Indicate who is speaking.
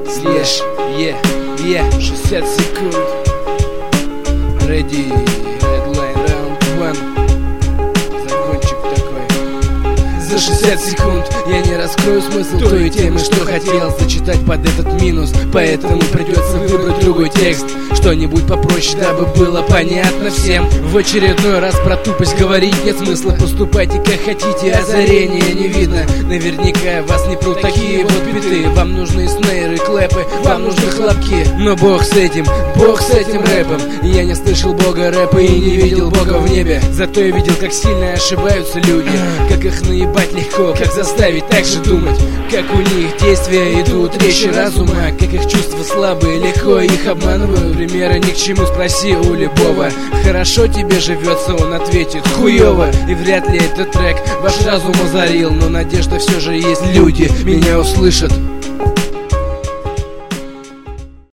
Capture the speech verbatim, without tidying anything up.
Speaker 1: Слэш, е, е, шестьдесят секунд. Ready, Redline Round один. Загончик такой. За шестьдесят секунд я не раскрою смысл той темы, что хотел зачитать под этот минус. Поэтому придется выбрать другой текст, что-нибудь попроще, дабы было понятно всем. В очередной раз про тупость говорить нет смысла. Поступайте как хотите, озарения не видно. Наверняка вас не прут такие вот биты. Вам нужны снейры, клэпы, вам нужны хлопки. Но бог с этим, бог с этим рэпом. Я не слышал бога рэпа и не видел бога в небе. Зато я видел, как сильно ошибаются люди, как их наебать легко, как заставить так же думать, как у них действия идут резче разума, как их чувства слабые, легко их обманывают. Примеры ни к чему, спроси у любого. Хорошо тебе живется, он ответит хуёво. И вряд ли этот трек ваш разум озарил, но надежда все же есть, люди меня услышат.